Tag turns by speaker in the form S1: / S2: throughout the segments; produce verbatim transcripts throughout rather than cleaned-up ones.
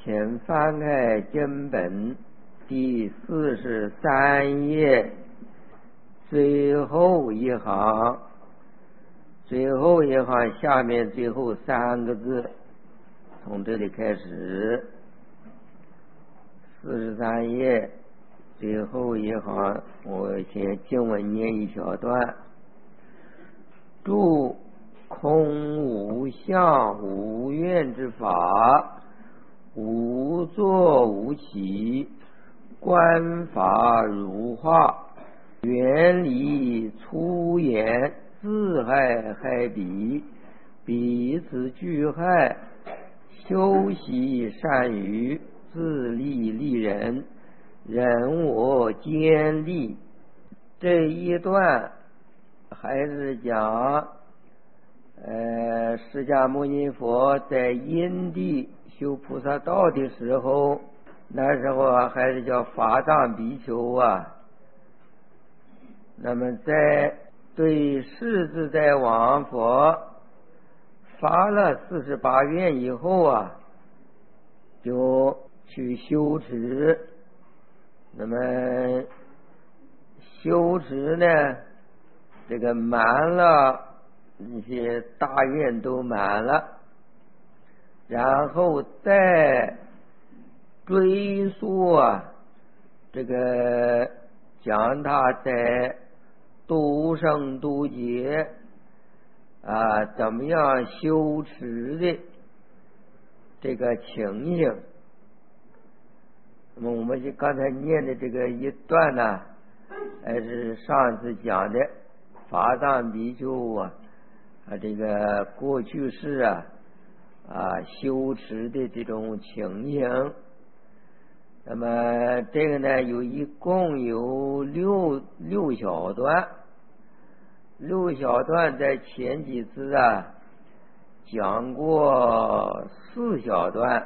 S1: 请翻开经本第四十三页最后一行，最后一行下面最后三个字，从这里开始。四十三页最后一行，我先经文念一小段。住空无相无愿之法，无作无起，观法如化，远离粗言，自害害彼，彼此俱害，修习善语，自利利人，人我兼利。这一段还是讲呃，释迦牟尼佛在因地修菩萨道的时候，那时候啊还是叫法藏比丘啊。那么在对世自在王佛发了四十八愿以后啊，就去修持。那么修持呢，这个满了，那些大愿都满了，然后再追溯啊，这个讲他在度生度劫啊怎么样修持的这个情形。那么我们就刚才念的这个一段呢，还是上次讲的法藏比丘啊啊这个过去世啊啊修持的这种情形。那么这个呢有一共有六六小段，六小段在前几次啊讲过四小段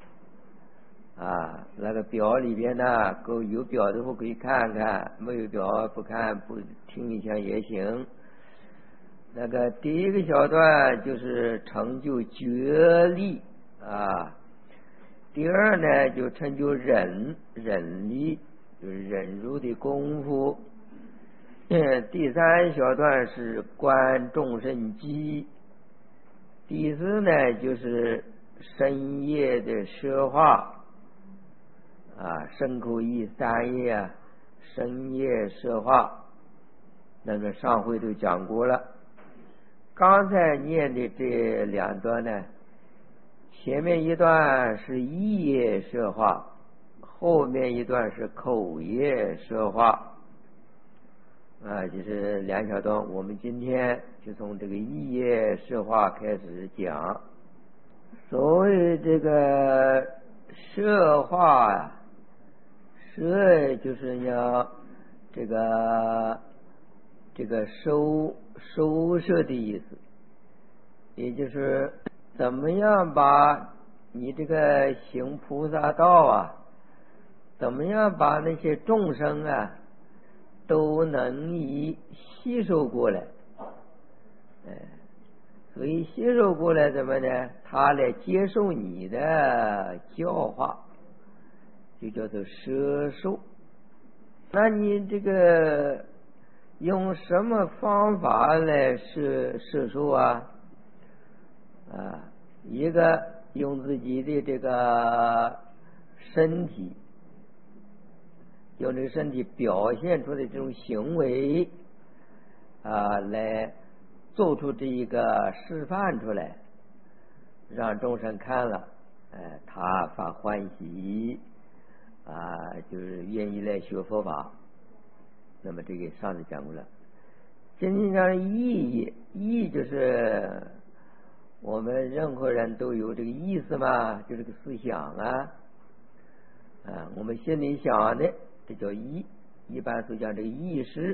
S1: 啊，那个表里边呢，够有表的话可以看看，没有表不看不听一下也行。那个第一个小段就是成就觉力啊，第二呢就成就忍忍力，就是忍辱的功夫。嗯，第三小段是观众生机，第四呢就是深夜的说话啊，身口意三业啊，深夜说话，那个上回都讲过了。刚才念的这两段呢，前面一段是意业说话，后面一段是口业说话啊，就是两小段。我们今天就从这个意业说话开始讲。所谓这个说话啊，说就是要这个这个收收摄的意思，也就是怎么样把你这个行菩萨道啊，怎么样把那些众生啊都能以吸收过来。哎，所以吸收过来怎么呢？他来接受你的教化，就叫做摄受。那你这个用什么方法来摄摄受啊？啊，一个用自己的这个身体，用这个身体表现出的这种行为啊，来做出这一个示范出来，让众生看了，哎，他发欢喜啊，就是愿意来学佛法。那么这个上次讲过了。今天讲意义，意就是我们任何人都有这个意思嘛，就这个思想啊啊，我们心里想的，这叫意，一般都讲这个意识。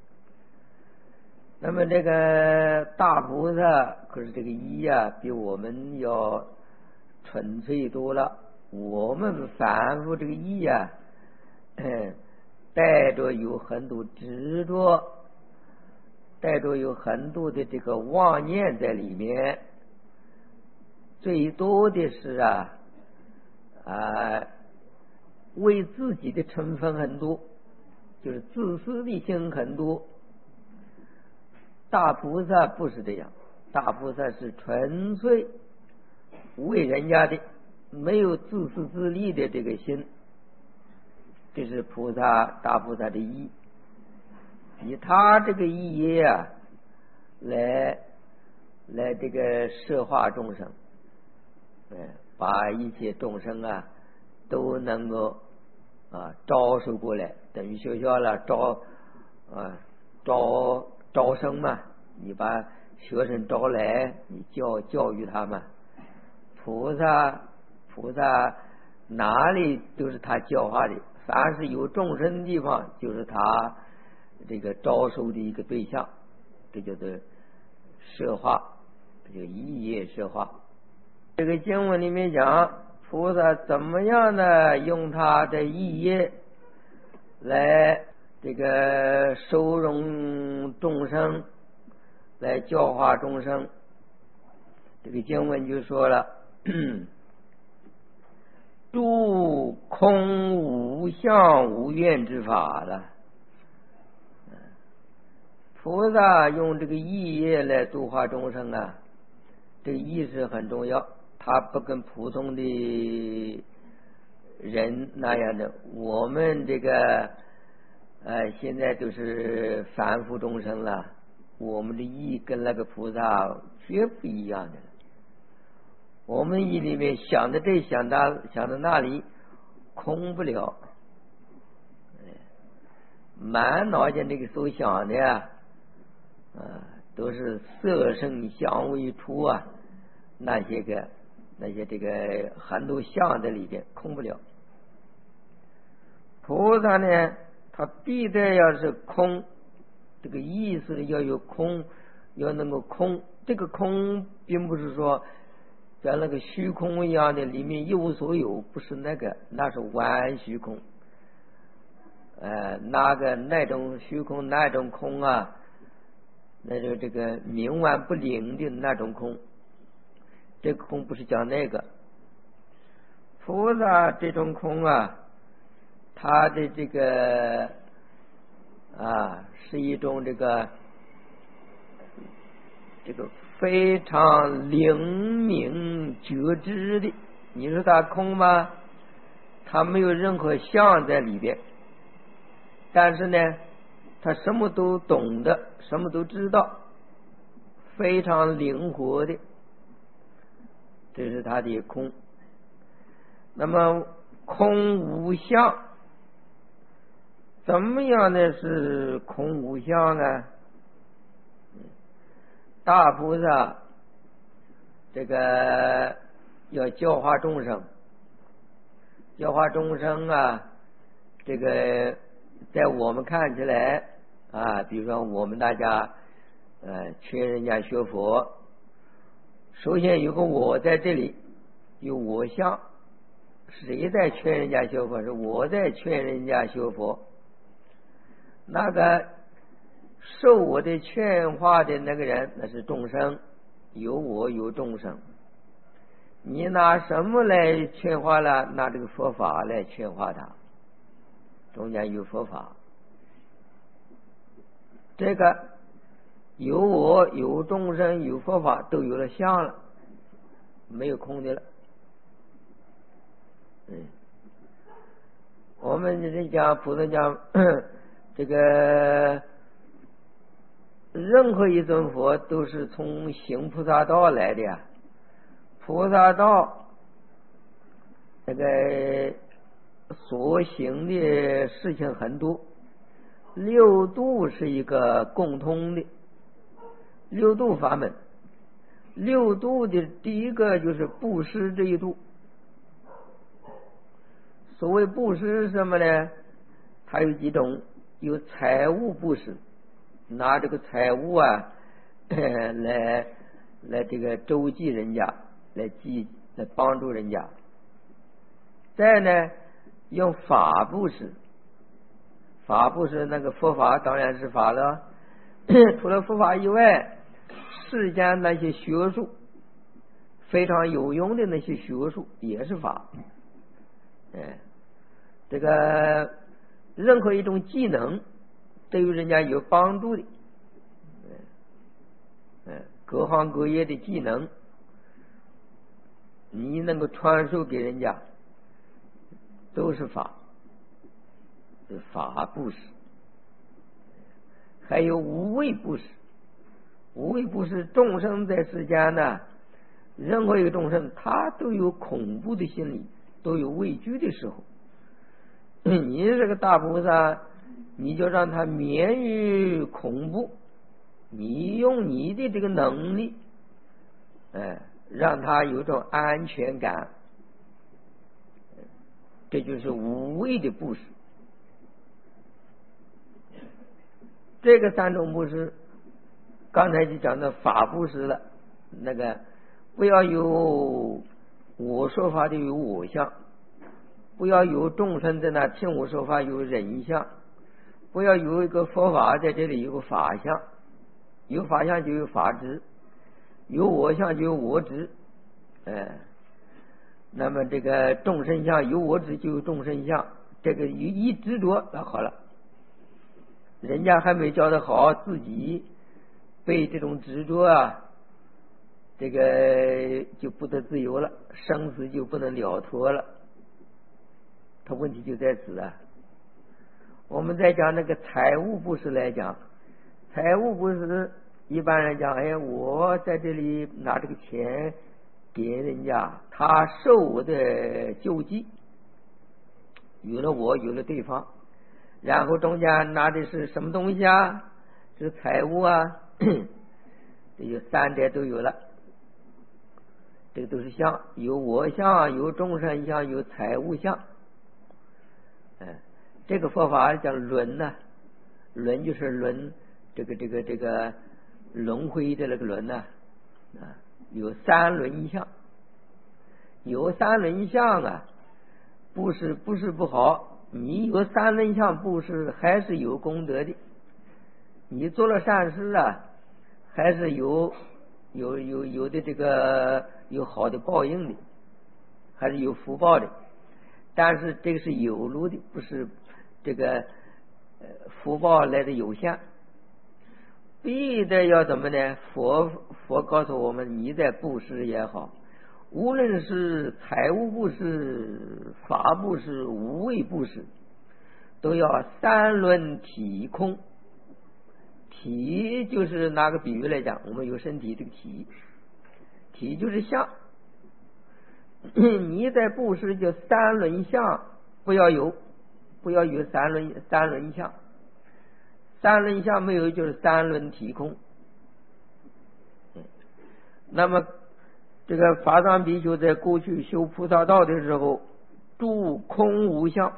S1: 那么这个大菩萨可是这个意啊比我们要纯粹多了。我们反复这个意啊带着有很多执着，带着有很多的这个妄念在里面。最多的是啊啊，为自己的成分很多，就是自私的心很多。大菩萨不是这样，大菩萨是纯粹为人家的，没有自私自利的这个心，这是菩萨大菩萨的意，以他这个意业啊，来来这个摄化众生，嗯，把一切众生啊都能够啊招收过来，等于学校了招啊招招生嘛，你把学生招来，你教教育他们。菩萨菩萨哪里都是他教化的，凡是有众生的地方，就是他这个招收的一个对象，这叫做摄化，这个一业摄化。这个经文里面讲，菩萨怎么样呢？用他的一业来这个收容众生，来教化众生。这个经文就说了，诸空无相无愿之法了。菩萨用这个意业来度化众生啊，这个意识很重要，他不跟普通的人那样的。我们这个呃现在都是凡夫众生了，我们的意跟那个菩萨绝不一样的。我们意里面想的这想那想的那里，空不了，满脑筋这个所想的呀，啊，都是色声香味触啊，那些个那些这个很多相在里边，空不了。菩萨呢，他必得要是空，这个意识要有空，要能够空。这个空并不是说像那个虚空一样的里面一无所有，不是那个，那是完虚空。呃，那个那种虚空那种空啊，那就这个冥顽不灵的那种空，这个空不是讲那个。菩萨这种空啊，它的这个啊是一种这个这个非常灵敏觉知的。你说它空吗？它没有任何相在里边，但是呢他什么都懂得，什么都知道，非常灵活的，这是他的空。那么空无相，怎么样的是空无相呢？大菩萨这个要教化众生，教化众生啊，这个在我们看起来啊，比如说我们大家呃劝人家学佛，首先有个我在这里，有我相，谁在劝人家学佛？是我在劝人家学佛。那个受我的劝化的那个人，那是众生，有我有众生。你拿什么来劝化了？拿这个佛法来劝化他，中间有佛法。这个有我有众生有佛法，都有了相了，没有空的了。嗯，我们这讲普通讲这个任何一尊佛都是从行菩萨道来的呀。菩萨道那个所行的事情很多，六度是一个共通的六度法门。六度的第一个就是布施这一度。所谓布施是什么呢？它有几种，有财物布施，拿这个财物啊来来这个周济人家，来济来帮助人家。再呢用法布施，法布施那个佛法当然是法了，除了佛法以外，世间那些学术非常有用的那些学术也是法。 哎，这个任何一种技能对于人家有帮助的，哎，各行各业的技能，你能够传授给人家，都是法，是法布施。还有无畏布施，无畏布施，众生在世间呢，任何一个众生他都有恐怖的心理，都有畏惧的时候。你这个大菩萨，你就让他免于恐怖，你用你的这个能力，哎，让他有种安全感，这就是无畏的布施。这个三种布施，刚才就讲到法布施了，那个不要有我说法的有我相，不要有众生在那听我说法有人相，不要有一个佛法在这里有个法相，有法相就有法执，有我相就有我执，哎，那么这个众生相有我执就有众生相，这个一一执着那好了，人家还没教得好，自己被这种执着啊，这个就不得自由了，生死就不能了脱了。他问题就在此啊。我们再讲那个财务布施来讲，财务布施一般人讲，哎，我在这里拿这个钱给人家，他受我的救济，有了我，有了对方，然后中间拿的是什么东西啊？是财物啊，这有三者都有了。这个都是相，有我相，有众生相，有财物相。哎，这个佛法叫轮呢、啊，轮就是轮这个这个这个轮回的那个轮呢、啊，啊，有三轮相，有三轮相啊，不是不是不好，你有三轮相布施还是有功德的，你做了善事啊，还是有有有有的这个有好的报应的，还是有福报的。但是这个是有路的，不是这个呃福报来的有限，必得要怎么呢？佛佛告诉我们，你在布施也好，无论是财务布施、法布施、无畏布施，都要三轮体空。体就是拿个比喻来讲，我们有身体这个体，体就是相。你在布施就三轮相不要有，不要有三轮三轮相，三轮相没有就是三轮体空。那么这个法藏比丘在过去修菩萨道的时候，住空无相，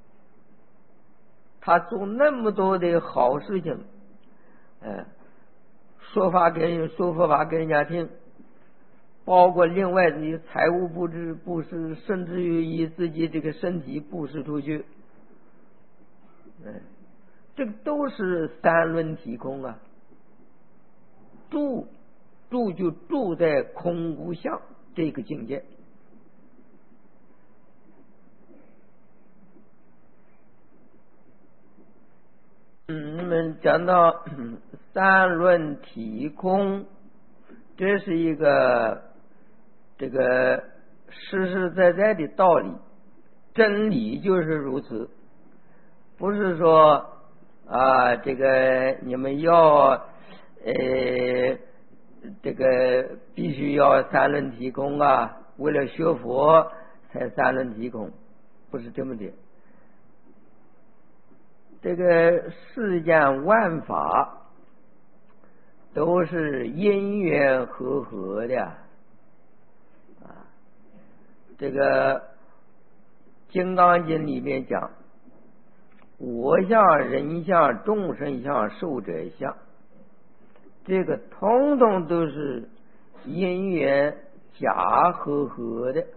S1: 他做那么多的好事情，呃，说法给人说佛法给人家听。包括另外的财务布施布施，甚至于以自己这个身体布施出去，嗯，这个都是三轮体空啊。住住就住在空无相这个境界。嗯，那么讲到三轮体空，这是一个这个实实在在的道理，真理就是如此，不是说啊，这个你们要呃这个必须要三轮体空啊，为了学佛才三轮体空，不是这么的。这个世间万法都是因缘和合的啊。这个金刚经里面讲，我相、人相、众生相、寿者相，这个统统都是因缘假和合的。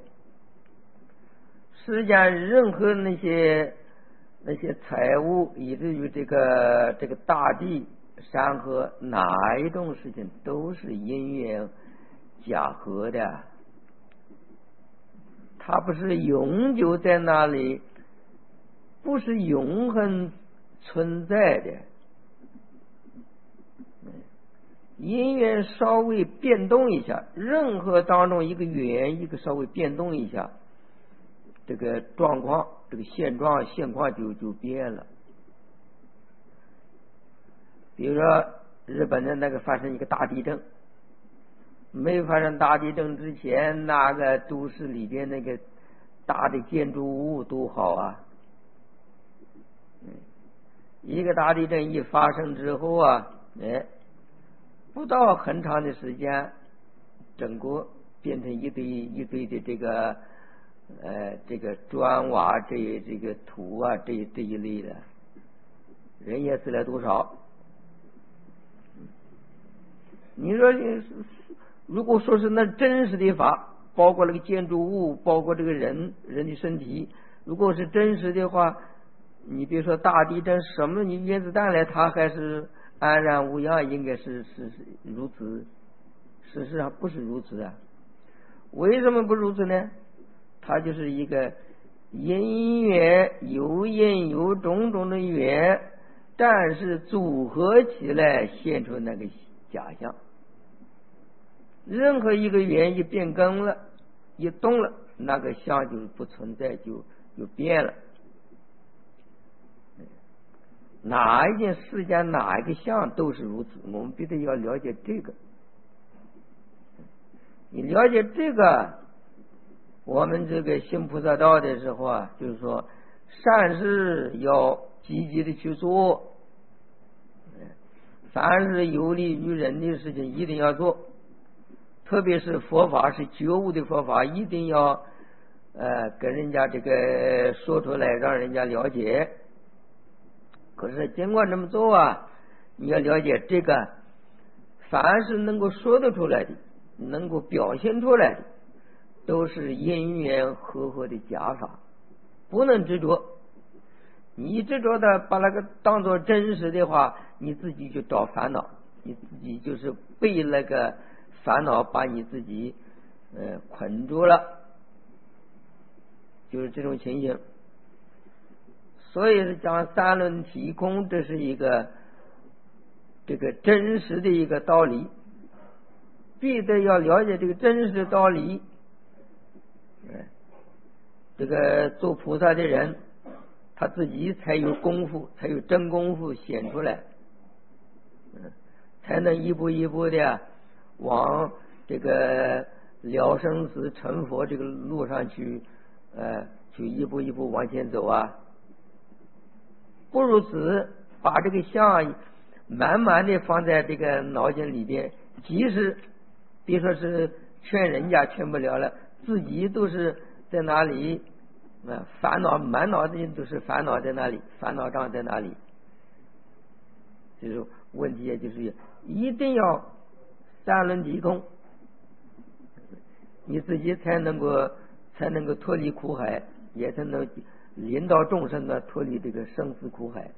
S1: 世间任何那些那些财物，以至于这个这个大地山河，哪一种事情都是因缘假合的。 它不是永久在那里，不是永恒存在的。因缘稍微变动一下，任何当中一个缘一个稍微变动一下，这个状况这个现状现况就就变了。比如说日本的那个发生一个大地震，没发生大地震之前，那个都市里边那个大的建筑物都好啊。一个大地震一发生之后啊，哎，不到很长的时间，整个变成一堆一堆的这个呃这个砖瓦这这个土啊这这一类的，人也死了多少？你说如果说是那真实的法，包括那个建筑物，包括这个人人的身体，如果是真实的话，你别说大地震，什么你原子弹来，它还是安然无恙，应该是是是如此。事实上不是如此啊。为什么不如此呢？它就是一个因缘，有因有种种的缘，但是组合起来现出那个假象。任何一个缘一变更了，一动了，那个相就不存在，就就变了。哪一件事件哪一个相都是如此，我们必须要了解这个。你了解这个，我们这个行菩萨道的时候啊，就是说善事要积极的去做，凡是有利于人的事情一定要做，特别是佛法是觉悟的佛法，一定要呃跟人家这个说出来，让人家了解。可是尽管这么做啊，你要了解这个，凡是能够说得出来的，能够表现出来的，都是因缘和合的假法，不能执着。你执着的把那个当作真实的话，你自己就找烦恼，你自己就是被那个烦恼把你自己呃捆住了，就是这种情形。所以是讲三轮体空，这是一个这个真实的一个道理，必得要了解这个真实的道理。这个做菩萨的人，他自己才有功夫，才有真功夫显出来，才能一步一步的往这个了生死成佛这个路上去，呃，去一步一步往前走啊。不如此，把这个相满满的放在这个脑筋里边，即使别说是劝人家劝不了了，自己都是在哪里啊？烦恼满脑子都是烦恼在哪里？烦恼障在哪里？就是问题，就是一定要三轮体空，你自己才能够才能够脱离苦海，也才能引导众生呢脱离这个生死苦海。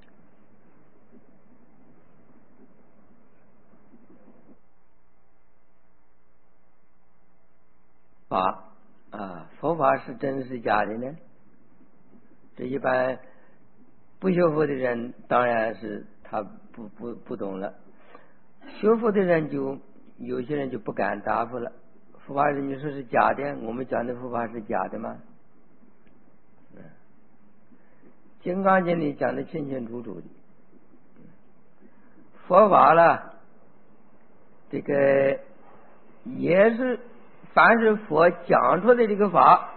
S1: 法啊，佛法是真是假的呢？这一般不学佛的人当然是他不不不懂了，学佛的人就有些人就不敢答复了。佛法是你说是假的，我们讲的佛法是假的吗？金刚经里讲的清清楚楚的，佛法了，这个也是凡是佛讲出的这个法，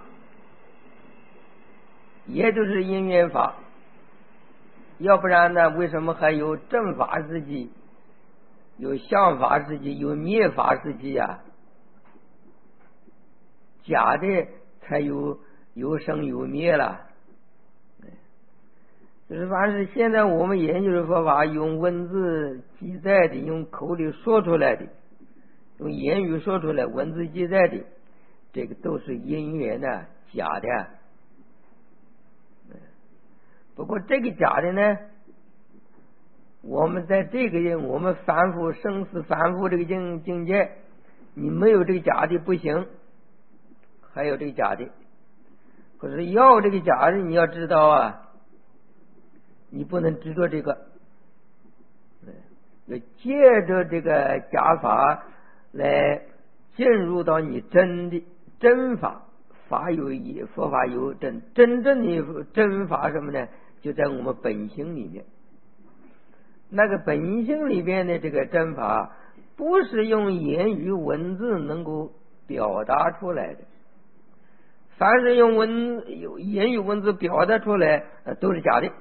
S1: 也就是因缘法，要不然呢，为什么还有正法时期，有相法时期，有灭法时期呀？假的才有有生有灭了。就是凡是现在我们研究的佛法，用文字记载的，用口里说出来的，用言语说出来，文字记载的，这个都是因缘的，假的。不过这个假的呢，我们在这个我们反复生死反复这个境境界，你没有这个假的不行，还有这个假的， 可是要这个假的，你要知道啊，你不能执着这个，要借着这个假法来进入到你真的真法。法有一，佛法有真，真正的真法什么呢？就在我们本性里面。那个本性里边的这个真法，不是用言语文字能够表达出来的。凡是用文有言语文字表达出来，呃，都是假的。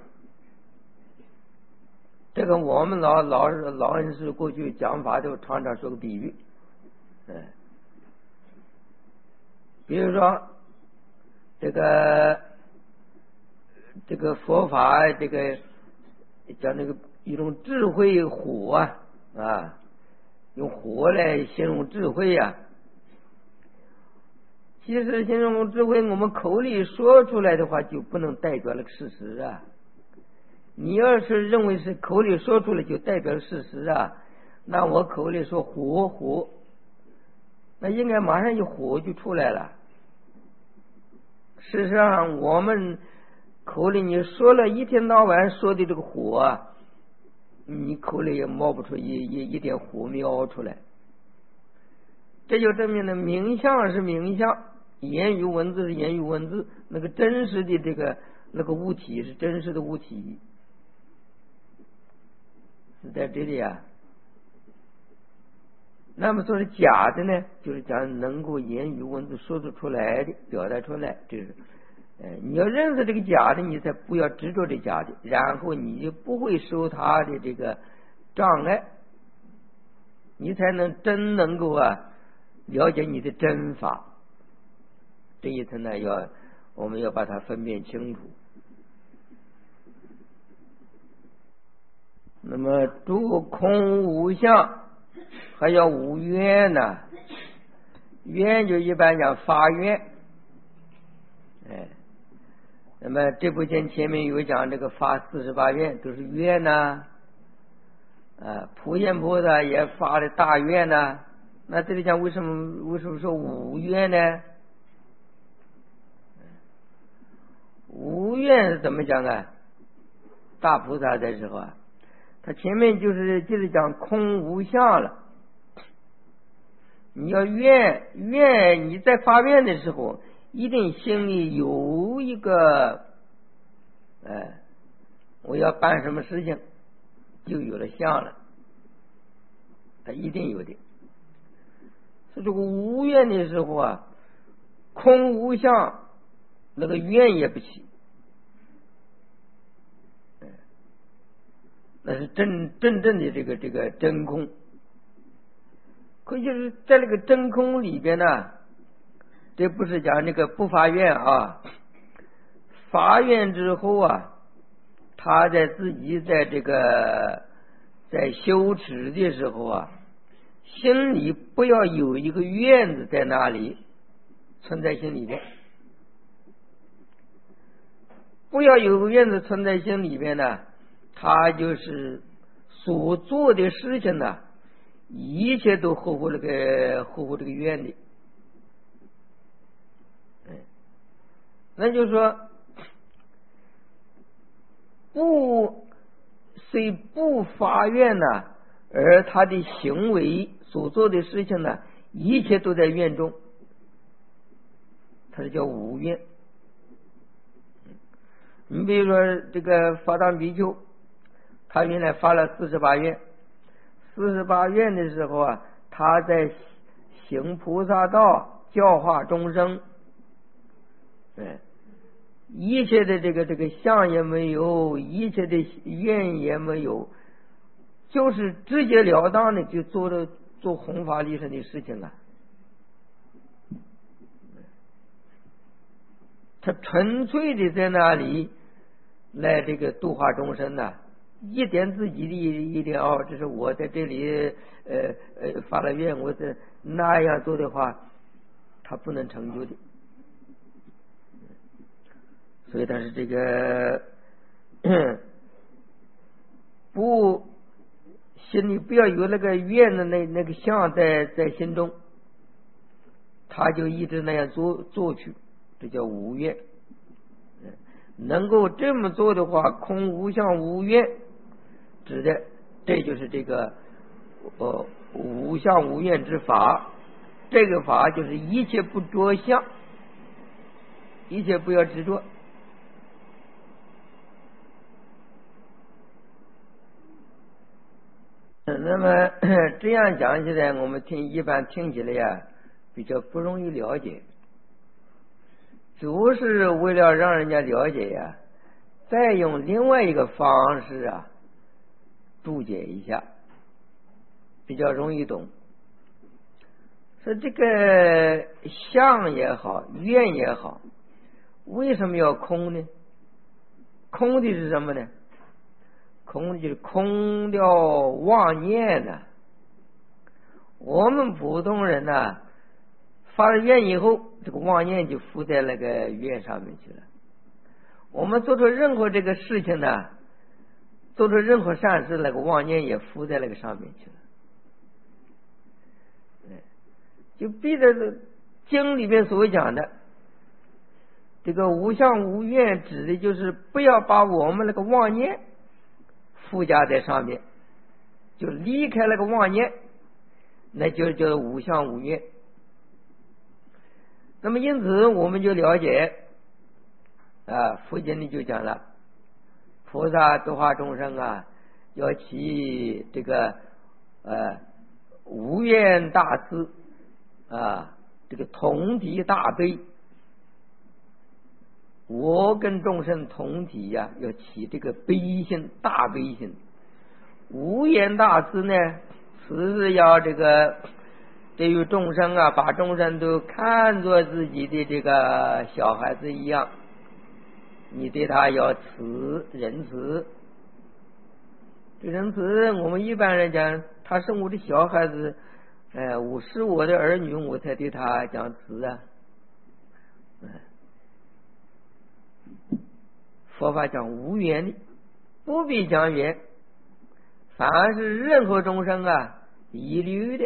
S1: 这个我们老老老人士过去讲法都常常说个比喻，嗯，比如说。这个这个佛法，这个讲那个一种智慧火啊啊，用火来形容智慧呀、啊。其实形容智慧，我们口里说出来的话，就不能代表了事实啊。你要是认为是口里说出来就代表了事实啊，那我口里说火火，那应该马上就火就出来了。事实上，我们口里你说了一天到晚说的这个火啊，你口里也冒不出一一一点火苗出来。这就证明了名相是名相，言语文字是言语文字，那个真实的这个那个物体是真实的物体，是在这里啊。那么说是假的呢，就是讲能够言语文字说得出来的，表达出来，这是呃，你要认识这个假的，你才不要执着这假的，然后你就不会受他的这个障碍，你才能真能够啊了解你的真法。这一层呢，要我们要把它分辨清楚。那么诸空无相，还要无愿呢、啊？愿就一般讲发愿，哎，那么这部经前面有讲这个发四十八愿都是愿呢、啊，啊，普贤菩萨也发了大愿呢、啊。那这里讲为什么为什么说无愿呢？无愿是怎么讲啊？大菩萨的时候啊，他前面就是就是讲空无相了。你要愿愿，你在发愿的时候，一定心里有一个，哎，我要办什么事情，就有了相了，它一定有的。所以这个无愿的时候啊，空无相，那个愿也不起，那是真真正的这个这个真空。可就是在那个真空里边呢，这不是讲那个不发愿啊，发愿之后啊，他在自己在这个在修持的时候啊，心里不要有一个愿字在那里存在心里边，不要有个愿字存在心里边呢，他就是所做的事情呢，一切都合乎这个合乎这个愿的，嗯，那就是说，不虽不发愿呢，而他的行为所做的事情呢，一切都在愿中，他是叫无愿。你比如说这个法藏比丘，他原来发了四十八愿。四十八愿的时候啊，他在行菩萨道，教化众生，哎，一切的这个这个相也没有，一切的愿也没有，就是直截了当的就做了做弘法利生的事情啊。他纯粹的在那里来这个度化众生呢、啊。一点自己的一点哦，这是我在这里呃呃发了愿，我在那样做的话，他不能成就的。所以他是这个不心里不要有那个愿的那那个相在在心中，他就一直那样做做去，这叫无愿。 能够这么做的话，空无相无愿，指的这就是这个呃无相无愿之法。这个法就是一切不着相，一切不要执着。那么这样讲起来，我们听一般听起来呀，比较不容易了解。主是为了让人家了解呀，再用另外一个方式啊注解一下，比较容易懂。说这个相也好，愿也好，为什么要空呢？空的是什么呢？空的就是空掉妄念呢、啊。我们普通人呢、啊，发了愿以后，这个妄念就附在那个愿上面去了。我们做出任何这个事情呢，做出任何善事，那个妄念也附在那个上面去了。就逼着经里面所讲的这个无相无愿，指的就是不要把我们那个妄念附加在上面，就离开那个妄念，那就叫无相无愿。那么因此我们就了解啊，佛经里就讲了，菩萨度化众生啊，要起这个呃无愿大慈啊，这个同体大悲。我跟众生同体呀、啊，要起这个悲心，大悲心。无言大慈呢，慈是要这个对于众生啊，把众生都看作自己的这个小孩子一样，你对他要慈仁慈。这仁慈，我们一般人讲，他是我的小孩子，哎，我是我的儿女，我才对他讲慈啊。佛法讲无缘的，不必讲缘，反而是任何众生啊，一律的，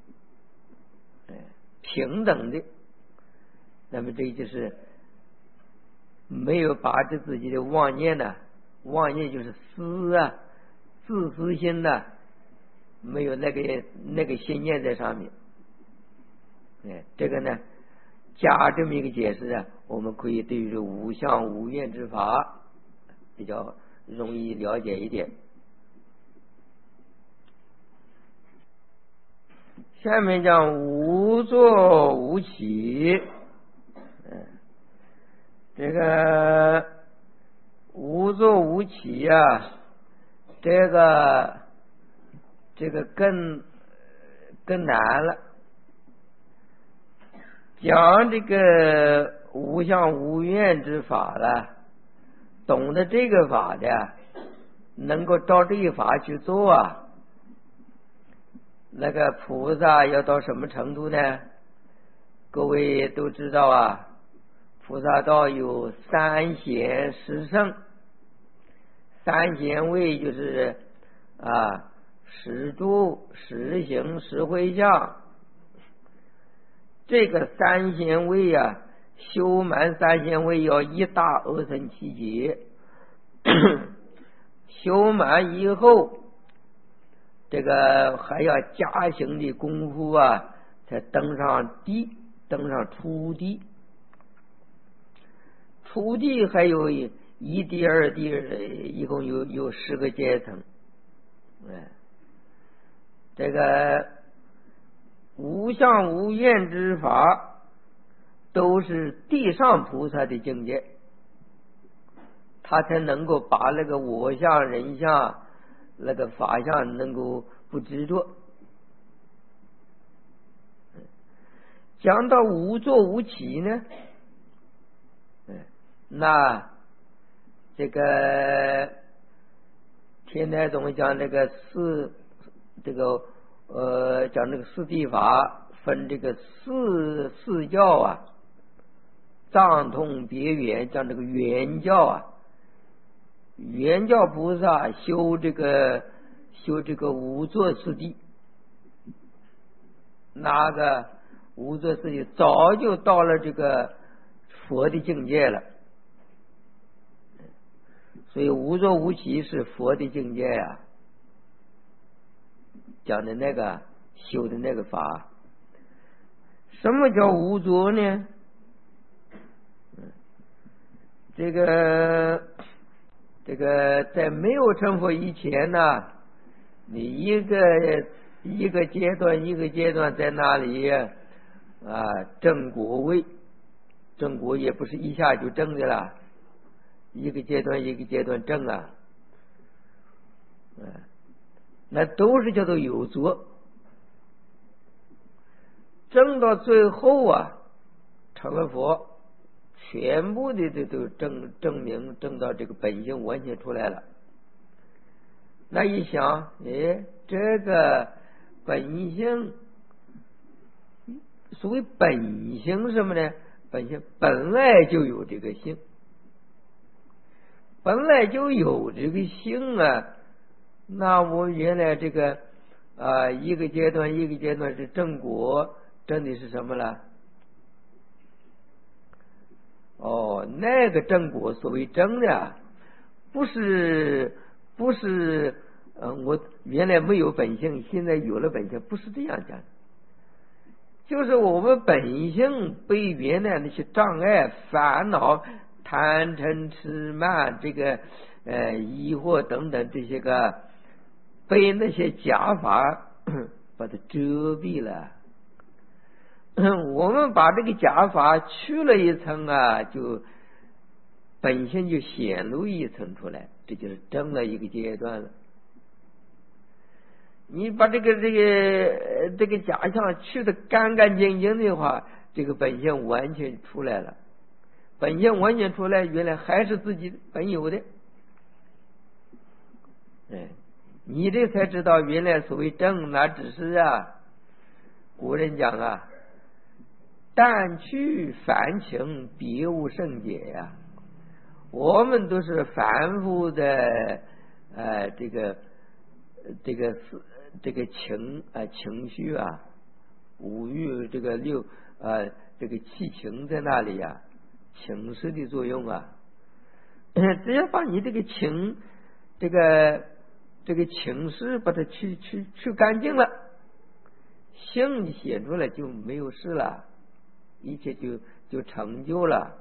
S1: 平等的。那么这就是没有把这自己的妄念呢、啊，妄念就是私啊，自私心的、啊，没有那个那个心念在上面。哎，这个呢，加这么一个解释啊，我们可以对于无相无愿之法比较容易了解一点。下面讲无作无起，嗯，这个无作无起呀、啊，这个这个更更难了。讲这个无相无愿之法了，懂得这个法的，能够照这一法去做啊，那个菩萨要到什么程度呢？各位都知道啊，菩萨道有三贤十圣。三贤位就是啊，十住十行十回向。这个三贤位啊，修满三贤位要一大阿僧祇劫，修满以后，这个还要加行的功夫啊，才登上地，登上初地。初地还有一地、二地，一共有有十个阶层。哎，这个无相无愿之法，都是地上菩萨的境界，他才能够把那个我相、人相、那个法相能够不执着。讲到无作无起呢，那这个天台宗讲这个四这个呃讲这个四谛法分这个四四教啊，藏通别圆，讲这个圆教啊，圆教菩萨修这个修这个无作四谛，那个无作四谛早就到了这个佛的境界了。 所以无着无起是佛的境界呀、啊，讲的那个修的那个法。什么叫无着呢？这个这个在没有成佛以前呢，你一个一个阶段一个阶段在那里啊证果位，证果也不是一下就证的了，一个阶段一个阶段证啊，那都是叫做有着。证到最后啊，成了佛，全部的这都证证明证到这个本性完全出来了。那一想，哎，这个本性，所谓本性是什么呢？本性本来就有这个性，本来就有这个性啊。那我原来这个啊、呃，一个阶段一个阶段是正果，证的是什么了？哦，那个正果所谓正的，不是不是，呃，我原来没有本性，现在有了本性，不是这样讲。就是我们本性被原来那些障碍、烦恼、贪嗔痴慢、这个呃疑惑等等这些个，被那些假法把它遮蔽了。我们把这个假法去了一层啊，就本性就显露一层出来，这就是正了一个阶段了。你把这个这个这个假象去得干干净净的话，这个本性完全出来了。本性完全出来，原来还是自己本有的。哎，你这才知道，原来所谓正，那只是啊，古人讲啊，但去凡情，别无圣解呀、啊。我们都是凡夫的，呃，这个这个这个情啊、呃、情绪啊，五欲这个六呃这个七情在那里呀、啊，情识的作用啊，只要把你这个情这个这个情识把它去去去干净了，性显出来就没有事了，一切就就成就了。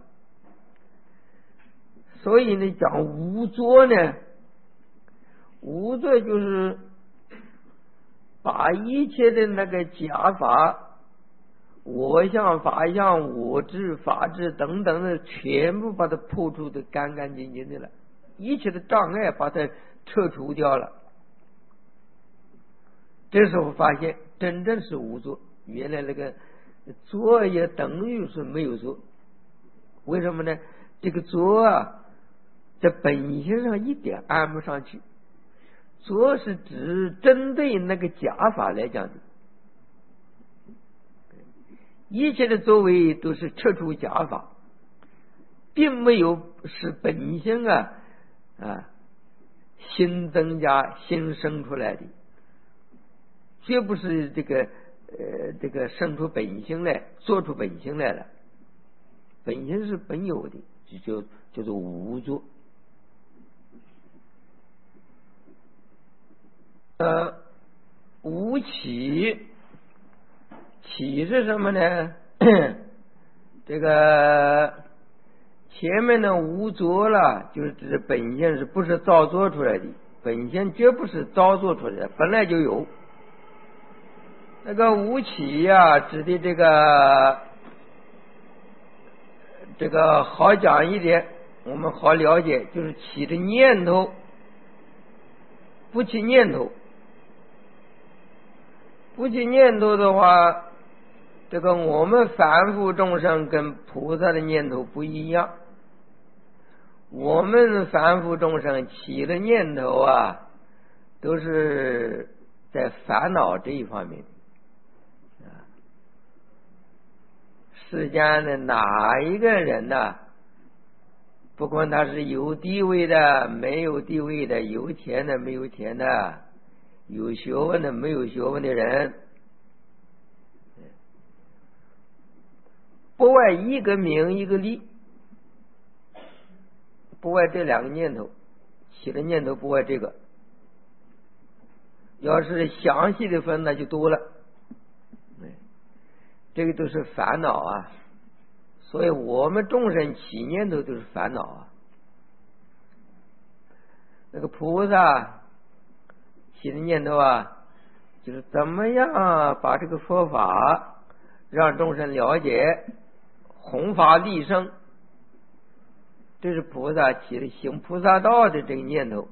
S1: 所以呢，讲无着呢，无着就是把一切的那个假法、我相、法相、我执、法执等等的，全部把它破除的干干净净的了，一切的障碍把它撤除掉了。这时候发现真正是无着，原来那个着也等于是没有着。为什么呢？这个着啊，在本性上一点安不上去。着是指针对那个假法来讲的，一切的作为都是撤除假法，并没有使本性啊啊新增加新生出来的，绝不是这个呃这个生出本性来，做出本性来了。本性是本有的，就叫做无着。呃，无起，起是什么呢？这个前面的无着了，就是指本性是不是造作出来的？本性绝不是造作出来的，本来就有。那个无起呀、啊，指的这个这个好讲一点，我们好了解，就是起的念头，不起念头。不起念头的话，这个我们凡夫众生跟菩萨的念头不一样。我们凡夫众生起的念头啊，都是在烦恼这一方面。世间的哪一个人呢、啊？不管他是有地位的、没有地位的、有钱的、没有钱的，有学问的没有学问的人，不外一个名一个利，不外这两个念头。 起的念头不会这个，要是详细的分那就多了，这个都是烦恼啊。所以我们众生起念头都是烦恼啊。那个菩萨起的念头啊，就是怎么样把这个佛法让众生了解，弘法利生，这是菩萨起的行菩萨道的这个念头。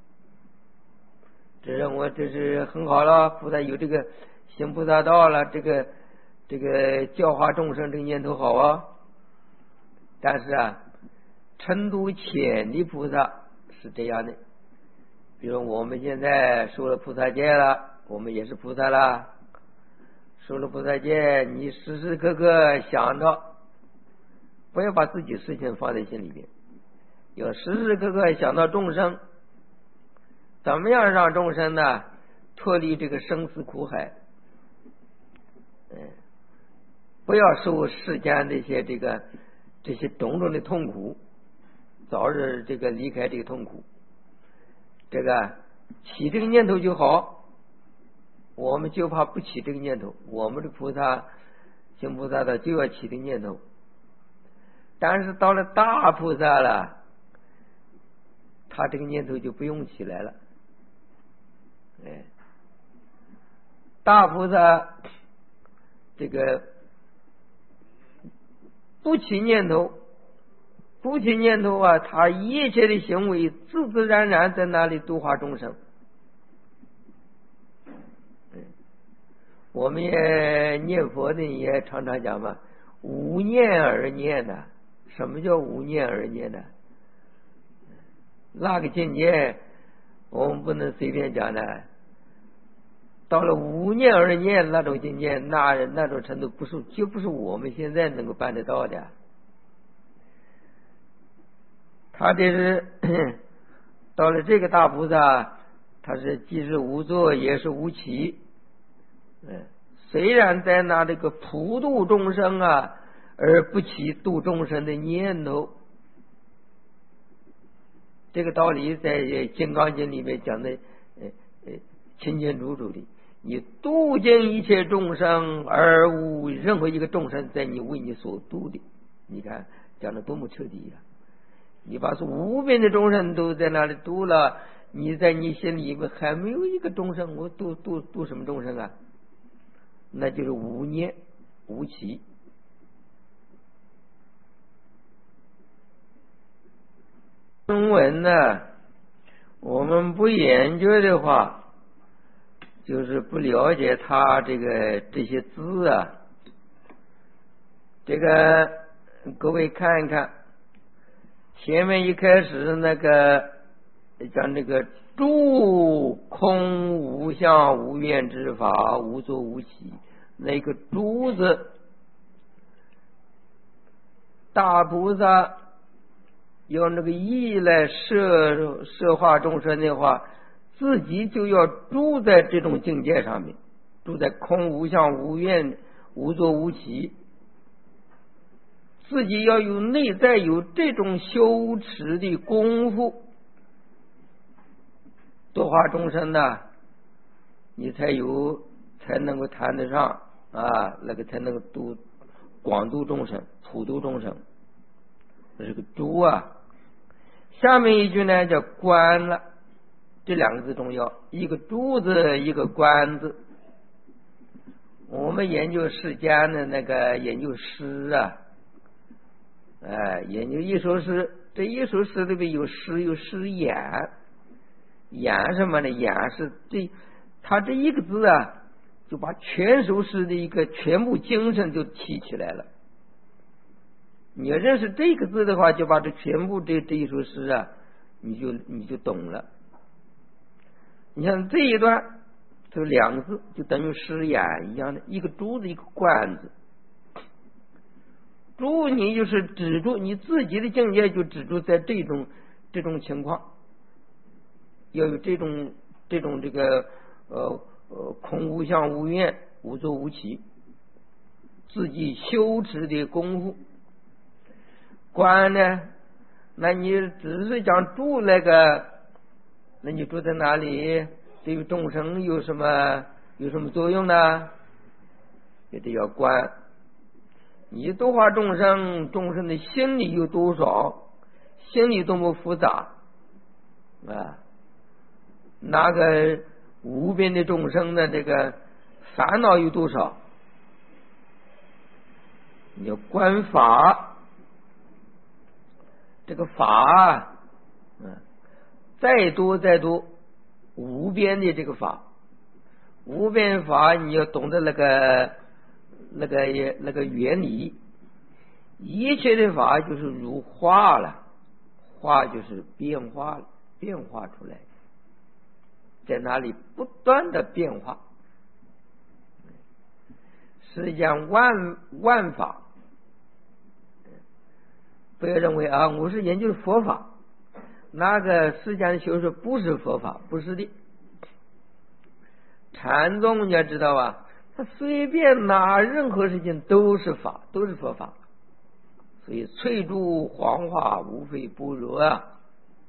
S1: 这认为这是很好了，菩萨有这个行菩萨道了，这个这个教化众生这个念头好啊。但是啊，程度浅的菩萨是这样的，比如我们现在受了菩萨戒了，我们也是菩萨了。受了菩萨戒，你时时刻刻想到，不要把自己事情放在心里边，要时时刻刻想到众生，怎么样让众生呢脱离这个生死苦海，嗯，不要受世间这些这个这些种种的痛苦，早日这个离开这个痛苦。这个起这个念头就好，我们就怕不起这个念头。我们的菩萨行菩萨的就要起这个念头，但是到了大菩萨了，他这个念头就不用起来了。哎，大菩萨这个不起念头，不起念头啊，他一切的行为自自然然在那里度化众生。我们也念佛的也常常讲嘛，无念而念的。什么叫无念而念的？那个境界我们不能随便讲的。到了无念而念那种境界，那那种程度不是就不是我们现在能够办得到的。他这是到了这个大菩萨，他是既是无作也是无起。嗯，虽然在那这个普度众生啊，而不起度众生的念头。这个道理在《金刚经》里面讲的呃呃清清楚楚的。你度尽一切众生，而无任何一个众生在你为你所度的。你看讲的多么彻底呀、啊！你把说无边的众生都在那里度了，你在你心里面还没有一个众生，我度度度什么众生啊？那就是无念无起。中文呢，我们不研究的话，就是不了解它这个这些字啊。这个各位看一看，前面一开始那个讲这个诸空无相无愿之法，无作无起，那个诸字，大菩萨用那个意来摄摄化众生的话，自己就要住在这种境界上面，住在空无相无愿无作无起，自己要有内在有这种修持的功夫，度化众生呢，你才有才能够谈得上啊，那个才能够度广度众生，普度众生。这个诸啊，下面一句呢叫观了，这两个字重要，一个诸字，一个观字。我们研究世间的那个研究诗啊，哎，研究一首诗，这一首诗里边有诗有诗眼，眼什么呢？眼是这，他这一个字啊，就把全首诗的一个全部精神就提起来了。你要认识这个字的话，就把这全部这这一首诗啊，你就你就懂了。你像这一段，这两个字就等于诗眼一样的，一个珠子，一个观字。珠你就是指住你自己的境界，就指住在这种这种情况，要有这种这种这个呃呃空无相无愿无作无起，自己修持的功夫。观呢，那你只是讲住那个那你住在哪里？对于众生有什么有什么作用呢？也得要观。你度化众生，众生的心理有多少？心理多么复杂啊！那个无边的众生的这个烦恼有多少？你要观法，这个法，嗯，再多再多，无边的这个法，无边法，你要懂得那个那个那个原理。一切的法就是如化了，化就是变化了，变化出来，在那里不断的变化。世间万万法，不要认为啊，我是研究佛法，那个世间的修士不是佛法，不是的。禅宗你要知道啊，他随便拿任何事情都是法，都是佛法。所以翠竹黄花无非般若啊，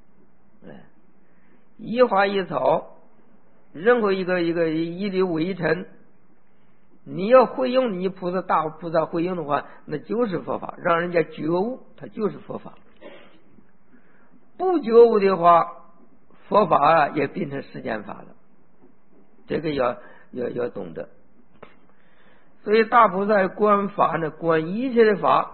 S1: 一花一草，任何一个一个一粒微尘，你要会用，你菩萨大菩萨会用的话，那就是佛法，让人家觉悟，它就是佛法。不觉悟的话，佛法啊也变成世间法了，这个要要要懂得。所以大菩萨观法呢，观一切的法，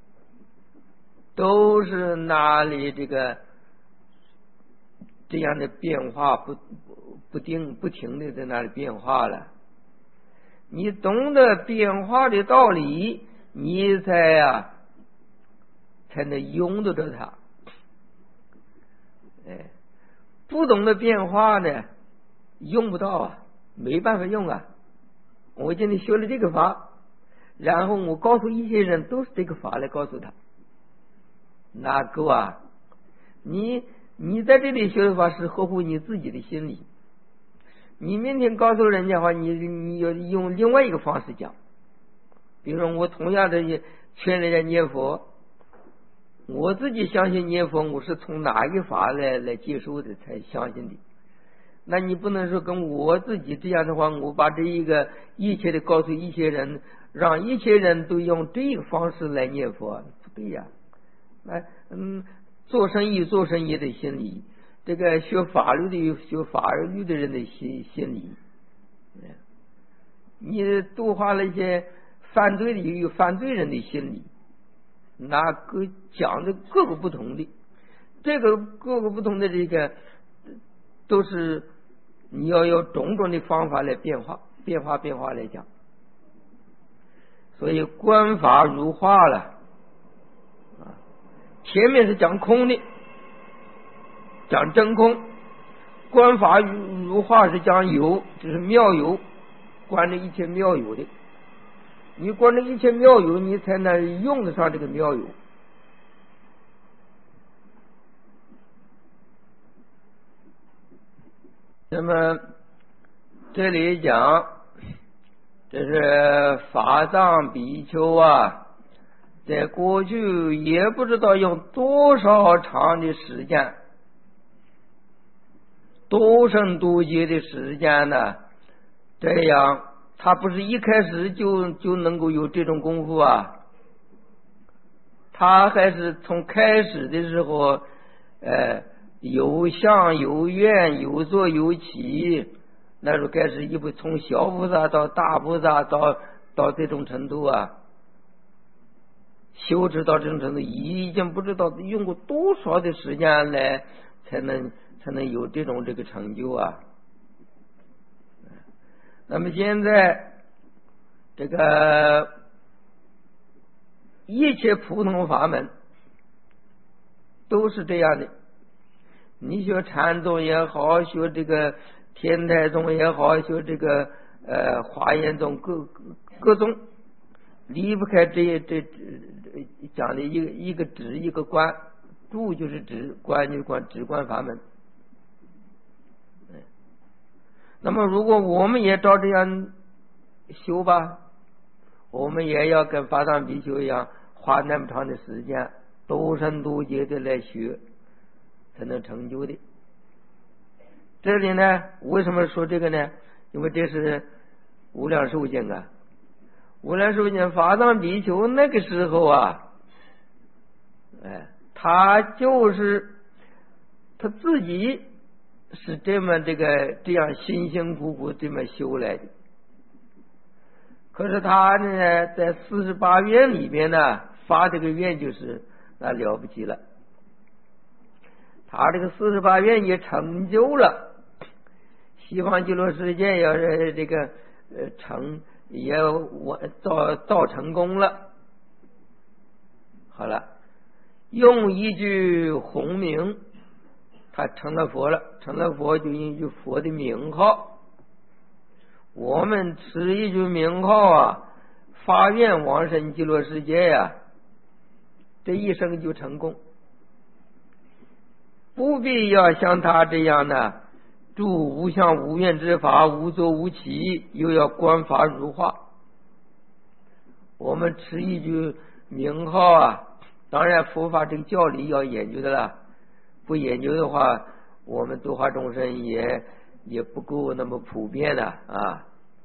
S1: 都是那里这个这样的变化不不定不停的在那里变化了。你懂得变化的道理，你才啊才能用得着它。哎，不懂得变化呢，用不到啊，没办法用啊。我今天学了这个法，然后我告诉一些人都是这个法来告诉他，那够啊！你你在这里学的法是合乎你自己的心理。你明天告诉人家的话，你你要用另外一个方式讲。比如说，我同样的劝人家念佛，我自己相信念佛，我是从哪一个法来来接受的才相信的。那你不能说跟我自己这样的话，我把这一个一切的告诉一些人，让一切人都用这个方式来念佛，不对呀、啊。哎，嗯，做生意做生意的心理，这个学法律的有学法律的人的心心理，你度化了一些犯罪的有犯罪人的心理，那个讲的各个不同的，这个各个不同的这个都是你要有种种的方法来变化，变化变化来讲。所以观法如化了。前面是讲空的，讲真空，观法如化是讲有，就是妙有，观这一切妙有的。你观这一切妙有，你才能用得上这个妙有。那么这里讲，这是法藏比丘啊，在过去也不知道用多少长的时间，多生多劫的时间呢，这样他不是一开始就就能够有这种功夫啊，他还是从开始的时候呃有相有愿有作有起，那时候开始一步从小菩萨到大菩萨到到这种程度啊，修持到这种程度，已经不知道用过多少的时间来才能才能有这种这个成就啊。那么现在这个一切普通法门都是这样的，你学禅宗也好，学这个天台宗也好，学这个呃华严宗，各各宗离不开这这这讲的一个一个止一个观，住就是止，观就是观，止观法门。那么如果我们也照这样修吧，我们也要跟法藏比丘一样，花那么长的时间，多生多劫的来学，才能成就的。 这里呢，为什么说这个呢？因为这是无量寿经啊，无量寿经法藏比丘那个时候啊，哎，他就是他自己是这么这个这样辛辛苦苦这么修来的。可是他呢，在四十八愿里边呢，发这个愿就是那了不起了。他这个四十八愿也成就了，西方极乐世界要是这个呃成也我造造成功了。好了，用一句洪名，他成了佛了，成了佛就用一句佛的名号。我们持一句名号啊，发愿往生极乐世界呀、啊，这一生就成功，不必要像他这样呢，住无相无愿之法，无作无起，又要观法如化。我们持一句名号啊，当然佛法这个教理要研究的了，不研究的话，我们度化众生也也不够那么普遍的啊。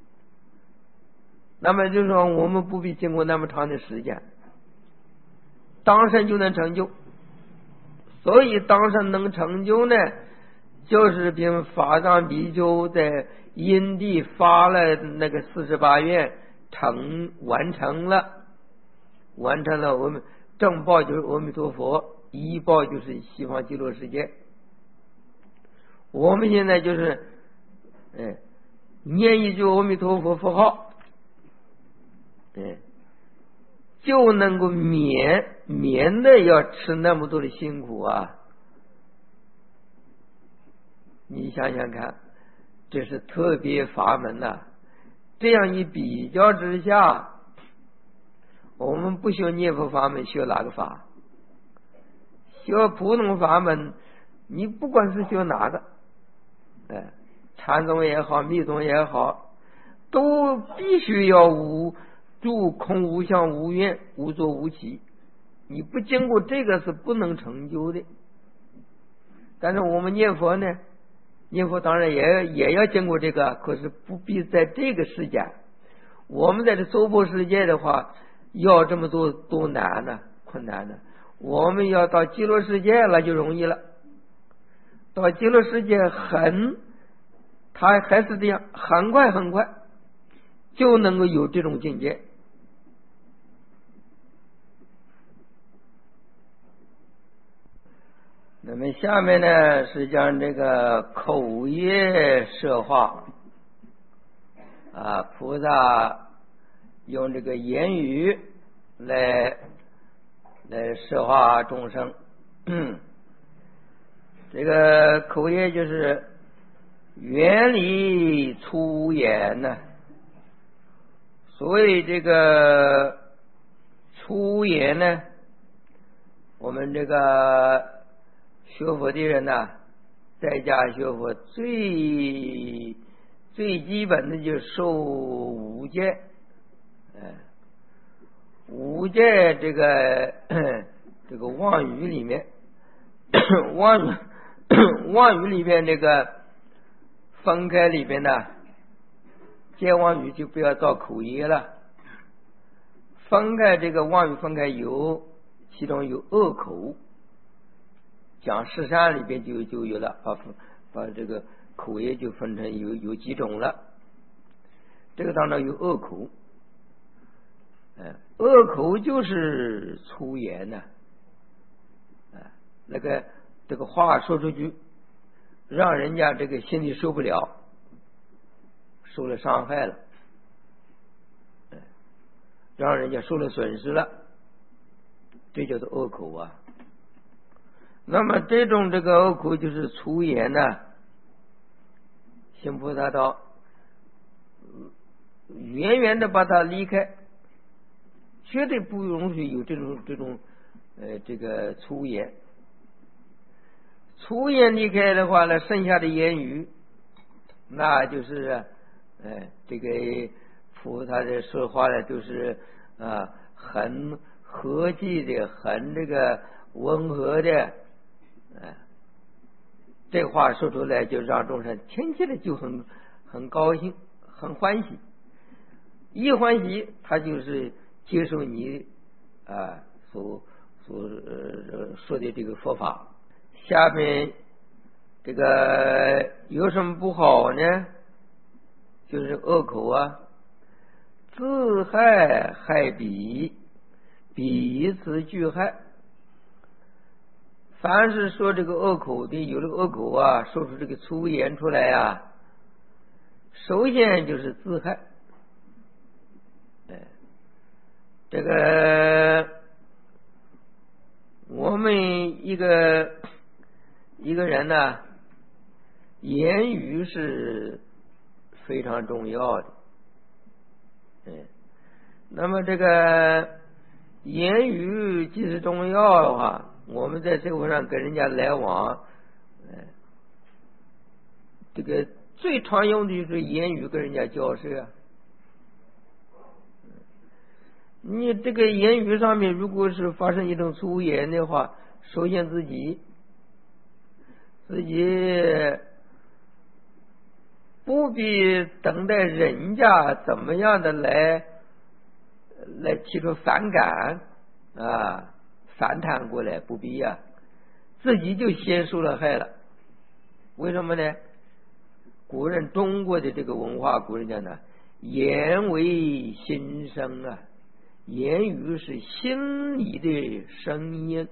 S1: 那么就是说，我们不必经过那么长的时间，当生就能成就。所以当生能成就呢，就是凭法藏比丘在因地发了那个四十八愿，成完成了，完成了。我们正报就是阿弥陀佛，依报就是西方极乐世界。我们现在就是，哎，念一句阿弥陀佛佛号，哎，就能够免免的要吃那么多的辛苦啊！你想想看，这是特别法门呐、啊。这样一比较之下，我们不学念佛法门，学哪个法？学普通法门，你不管是学哪个，哎，禅宗也好，密宗也好，都必须要无住空无相无愿无作无起，你不经过这个是不能成就的。但是我们念佛呢，念佛当然也也要经过这个，可是不必在这个世界。我们在这娑婆世界的话，要这么多多难呢，困难呢。我们要到极乐世界那就容易了。到极乐世界很，它还是这样，很快很快就能够有这种境界。那么下面呢是讲这个口业摄化啊，菩萨用这个言语来来摄化众生。这个口业就是原理粗言呢、啊。所谓这个粗言呢，我们这个学佛的人呢、啊，在家学佛最最基本的就是受五戒。哎，五戒这个这个妄语里面，妄语妄语里边这个分开里边呢，戒妄语就不要造口业了。分开这个妄语分开有，其中有恶口，讲十善里边就就有了，把把这个口业就分成有有几种了。这个当中有恶口，哎，恶口就是粗言呢、啊，哎，那个这个话说出去，让人家这个心里受不了，受了伤害了，哎，让人家受了损失了，这叫做恶口啊。那么这种这个恶口就是粗言呢、啊，行菩萨道远远的把它离开，绝对不容许有这种这种呃这个粗言。粗言离开的话呢，剩下的言语，那就是呃这个菩萨的说话呢，就是啊很和气的，很这个温和的。哎， 这话说出来就让众生听起来就很很高兴，很欢喜。一欢喜，他就是接受你啊所所、呃、说的这个佛法。下面这个有什么不好呢？就是恶口啊，自害害彼，彼此俱害。凡是说这个恶口的，有了恶口啊，说出这个粗言出来啊，首先就是自害。这个我们一个一个人呢，言语是非常重要的。嗯，那么这个言语既是重要的话，我们在社会上跟人家来往，嗯，这个最常用的就是言语跟人家交涉啊。你这个言语上面如果是发生一种粗言的话，首先自己自己不必等待人家怎么样的来来提出反感啊反弹过来，不必呀、啊，自己就先受了害了。为什么呢？古人中国的这个文化，古人讲的言为心声啊，言语是心里的声音。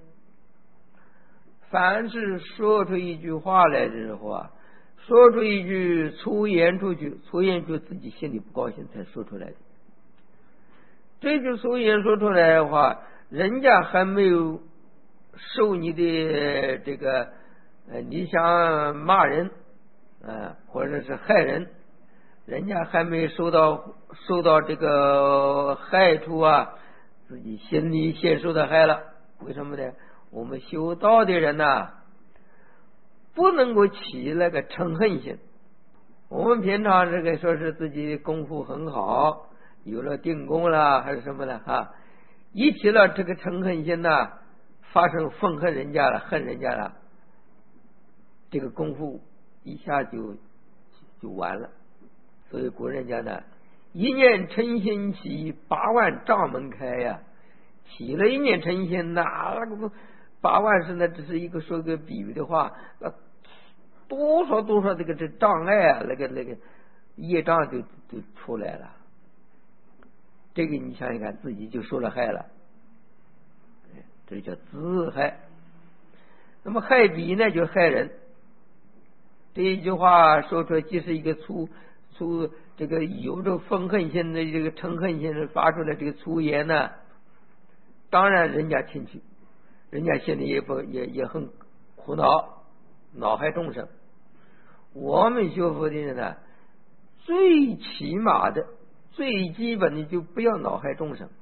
S1: 凡是说出一句话来之后啊，说出一句粗言出去，粗言就自己心里不高兴才说出来的。这句粗言说出来的话，人家还没有受你的这个呃，你想骂人啊、呃，或者是害人，人家还没受到受到这个害处啊，自己心里先受的害了。为什么呢？我们修道的人呐、啊，不能够起那个嗔恨心。我们平常这个说是自己功夫很好，有了定功了还是什么的哈，一起了这个嗔恨心呐、啊，发生愤恨人家了，恨人家了，这个功夫一下就就完了。所以古人讲的，一念嗔心起，八万障门开呀、啊。起了一念嗔心，那那个八万是那只是一个说个比喻的话，那多少多少这个这障碍啊，那个那个业障就就出来了。这个你想想看，自己就受了害了，这叫自害。那么害彼呢，就害人。这一句话说出来，既是一个粗粗这个有着愤恨心的这个嗔恨心的发出来这个粗言呢，当然人家听去，人家心里也不也也很苦恼，恼害众生。我们学佛的人呢，最起码的最基本的就不要恼害众生，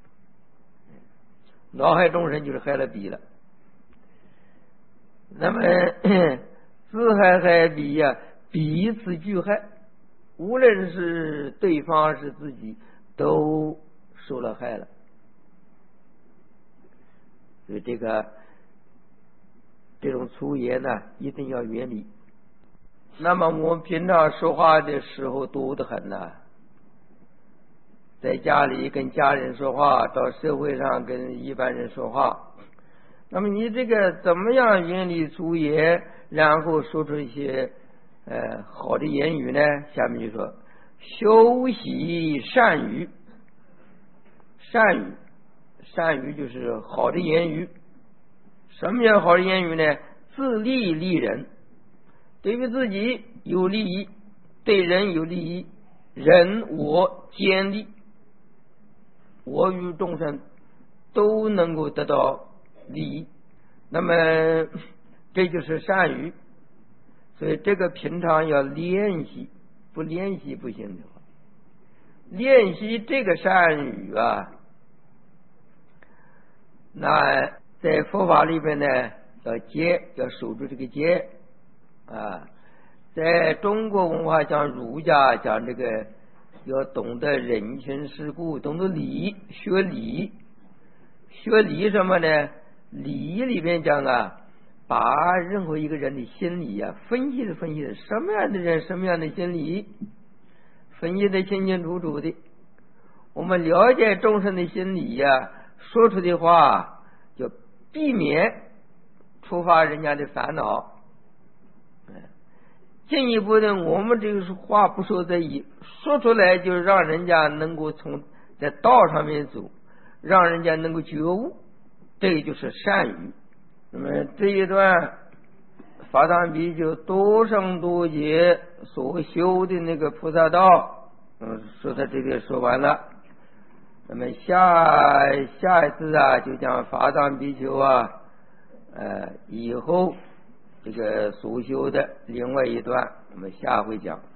S1: 恼害众生就是害了彼了。那么自害害彼呀、啊，彼此俱害，无论是对方是自己都受了害了。所以这个这种粗言呢，一定要远离。那么我们平常说话的时候多得很呐、啊，在家里跟家人说话，到社会上跟一般人说话，那么你这个怎么样远离粗言，然后说出一些呃好的言语呢？下面就说修习善语。善语善语就是好的言语。什么叫好的言语呢？自利利人，对于自己有利益，对人有利益，人我兼利，我与众生都能够得到利益。那么这就是善语。所以这个平常要练习，不练习不行的话，练习这个善语啊，那在佛法里边呢，要戒，要守住这个戒啊。在中国文化讲儒家讲这个，要懂得人情世故，懂得礼，学礼。学礼什么呢？礼里边讲啊， 把任何一个人的心理啊分析的分析的什么样的人什么样的心理分析的清清楚楚的。我们了解众生的心理呀、啊，说出的话就避免触发人家的烦恼。进一步的，我们这个话不说在意，说出来就让人家能够从在道上面走，让人家能够觉悟，这就是善语。那么这一段法藏比丘多生多劫所修的那个菩萨道，嗯，说到这里说完了。那么下下一次啊，就讲法藏比丘啊，呃，以后这个所修的另外一段，我们下回讲。